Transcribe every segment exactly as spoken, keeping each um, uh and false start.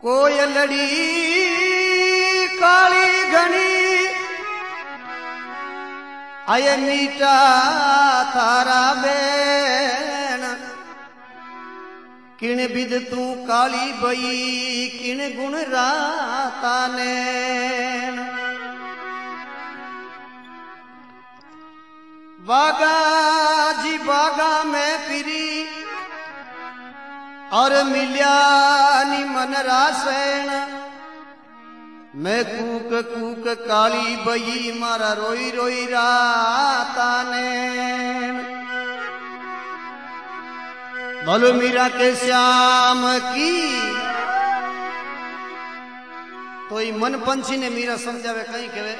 कोयलड़ी काली घनी आये मीठा थारा बेन किण बिद तू काली बई किण गुण राता नैन बागा जी बागा में फिरी और मिल्या नी मन रासैन मैं कूक कूक काली बई मारा रोई रोई राता नैन बोलो मीरा के श्याम की तो ये मन पंछी ने मीरा समझावे कहीं कहे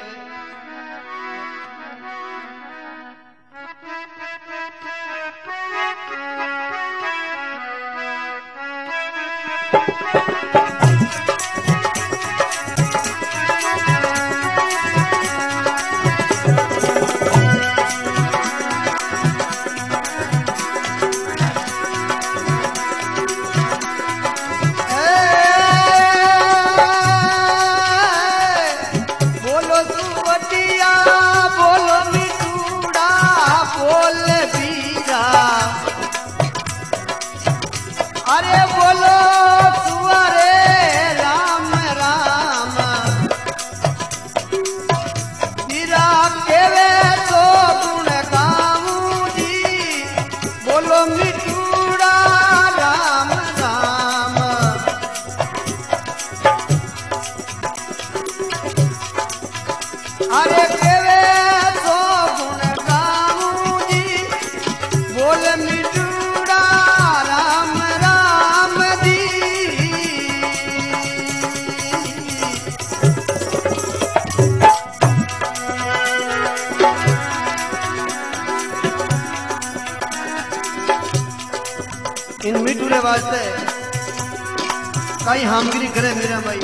अरे बोलो सुअरे राम राम मीरा केवे तो गुण गाऊं जी बोलो मिठूड़ा राम राम अरे केवे तो गुण गाऊं जी बोल मिठूड़ा राम इन मिठूरे वास्ते कई हामगिरी करे मीरा भाई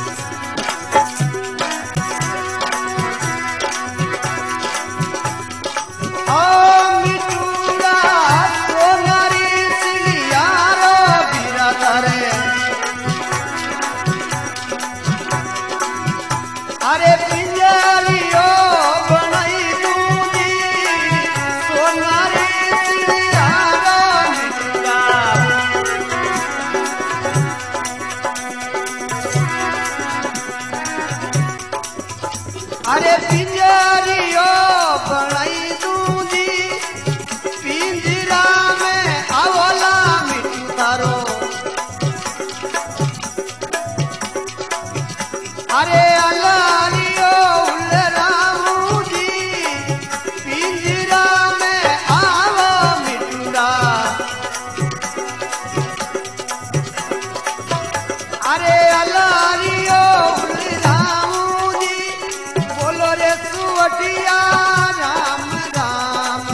ओ मिठूरा सोनारी सिलियारो बीरा तारे अरे पिंजरियो बनाई दूंगी सोनारी अरे पिंजरियो बनाई दूंगी पिंजरा में आवला मिठू थारो अरे अलारियो उलराऊं जी पिंजरा में आवो मिठूरा अरे अलारियो सुवटिया राम राम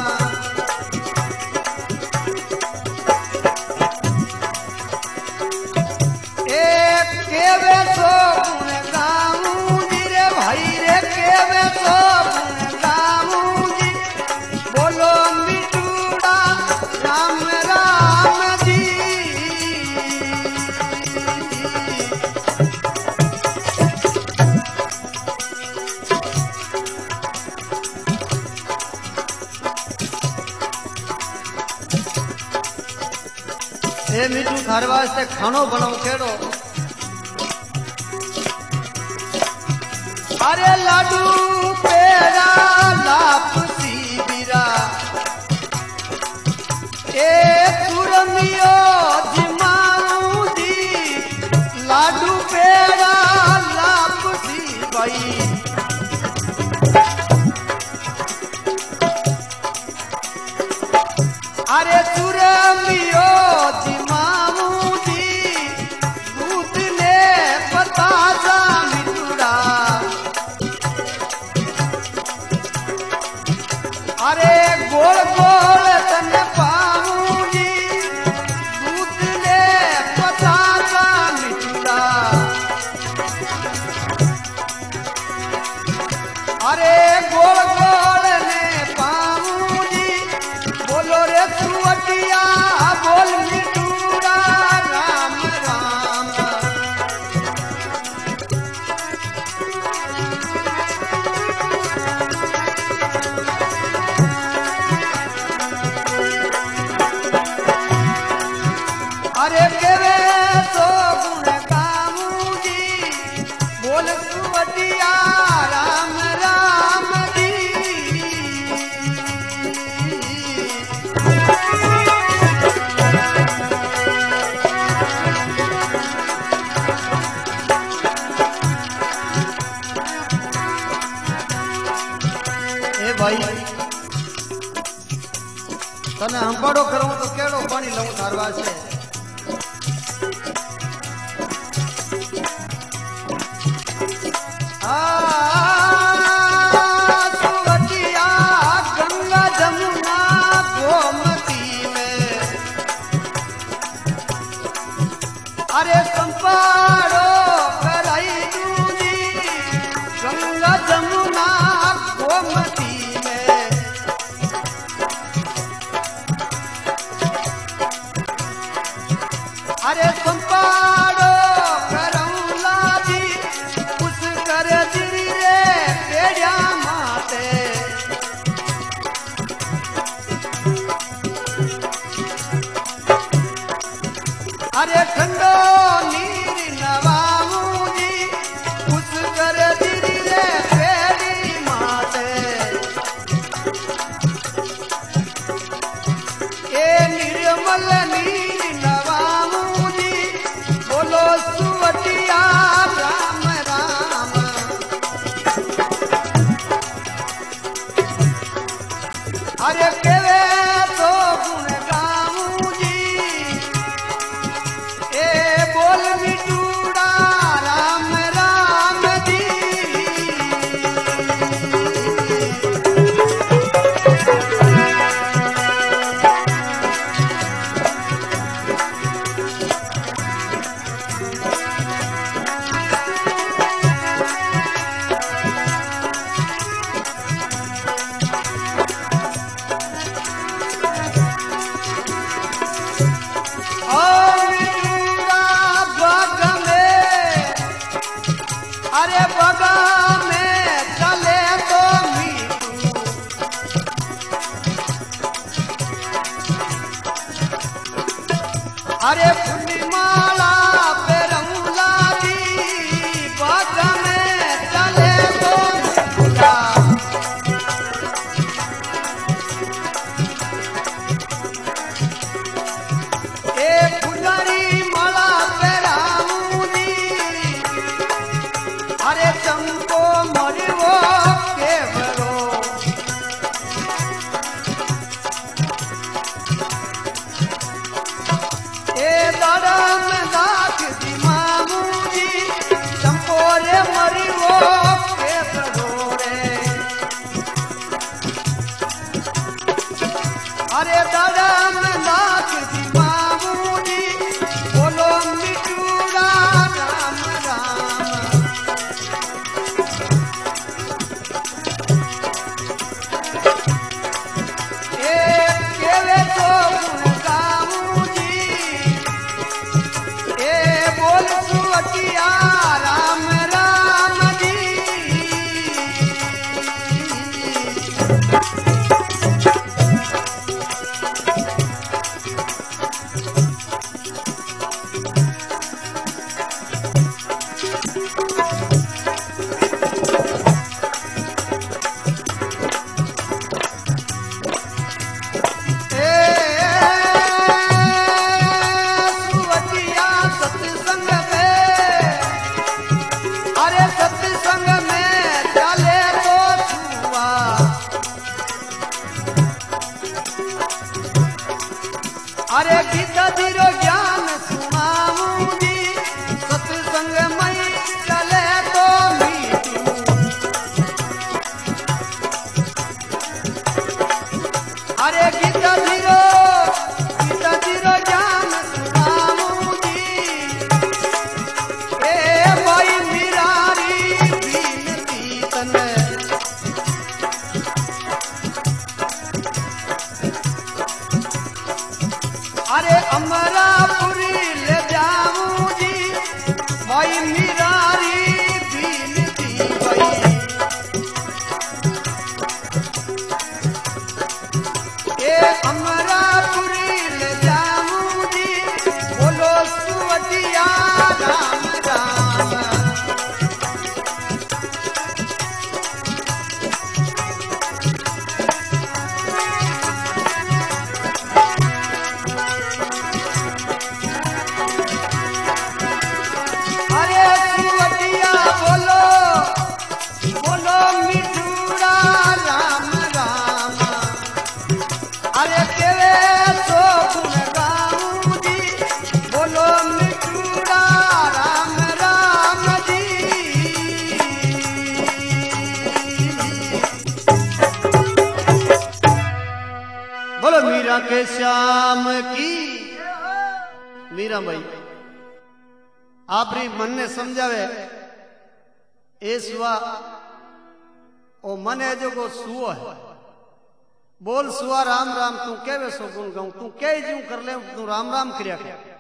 एक केवे सो गुण गाऊं जी रे भाई रे केवे सो गुण गाऊं जी बोलो मिठूड़ा राम राम जी ए मिठू थारे वास्ते खानो बनाऊ केड़ो अरे लाडू पेड़ा लापसी बीरा ए तुरमियो जिमाऊ जी लाडू पेड़ा लापसी भाई अरे तुरमियो जिमाऊ जी दूध ने बतासा मिठूड़ा अरे गोल गोल तन पाऊं जी अरे केवे तो गुण गाऊं जी बोल सुवटिया राम राम जी। ए भाई तने हंबाड़ो करूं तो केड़ो पानी लऊं थारवा से। सुवटिया गंगा जमुना गोमती में अरे संपाड़ो कराई दूजी गंगा जमुना गोमती में। अरे संपाड़ो करौला जी उस कर दिरी रे पेड़िया माते। अरे ठंडो नीर नवाऊं जी उस कर दिरी रे पेड़ी माते। ए निर्मल नीर नवाऊं जी बोलो सुवटिया राम राम। अरे केवे तो गुण गाऊं जी ए बोल मिटूड़ा राम राम जी। अरे बगा में चले तो मीठू अरे पूर्णिमाला पे रंगला जी बगा में चले तो मीठा। ए फुलरी माला पे रामू जी अरे चंपो मरिवो केवरो। ए दरम दाख दी मामू जी चंपो रे मरिवो केवरो रे। अरे दरम दाख दी मामू जी बोलो मिटूड़ा राम राम। केवे तो गुण गाऊं जी ए बोल सुवटिया राम राम जी। अरे गीता धीरो ज्ञान सुनाऊं जी सत्संग मई चले तो मीठू। अरे गीता धीरो गीता धीरो ज्ञान सुनाऊं जी ए भाई मिरारी बीनती तने। अरे अमरापुरी ले जाऊं जी भाई मिरारी बीनती भाई। ए अमरापुरी ले जाऊं जी बोलो सुवटिया राम राम। अरे सुवटिया बोलो बोलो मिठूरा राम राम। अरे केवे सो गुण गाऊं जी बोलो मिठूरा राम राम जी। बोलो मीरा के श्याम की। मीरा भाई आपरी मन ने समझावे ए सुआ ओ मन है जो को सुओ है। बोल सुआ राम राम तू के वे सो गुण गाऊं तू के जू कर ले तू राम राम करया।